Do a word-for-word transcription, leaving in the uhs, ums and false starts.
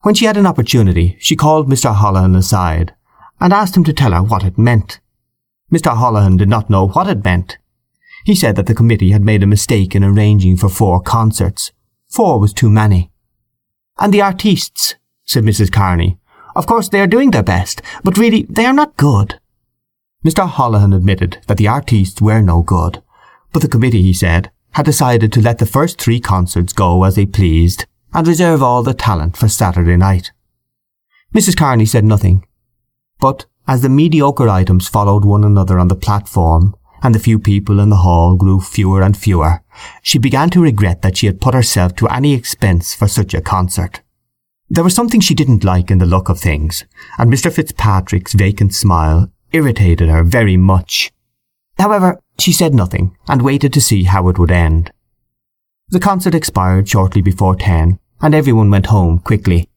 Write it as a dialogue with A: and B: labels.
A: When she had an opportunity, she called Mister Holohan aside and asked him to tell her what it meant. Mister Holohan did not know what it meant. He said that the committee had made a mistake in arranging for four concerts. Four was too many. And the artistes, said Missus Kearney. Of course they are doing their best, but really they are not good. Mister Holohan admitted that the artistes were no good, but the committee, he said, had decided to let the first three concerts go as they pleased and reserve all the talent for Saturday night. Missus Kearney said nothing, but as the mediocre items followed one another on the platform and the few people in the hall grew fewer and fewer, she began to regret that she had put herself to any expense for such a concert. There was something she didn't like in the look of things, and Mister Fitzpatrick's vacant smile irritated her very much. However, she said nothing and waited to see how it would end. The concert expired shortly before ten, and everyone went home quickly.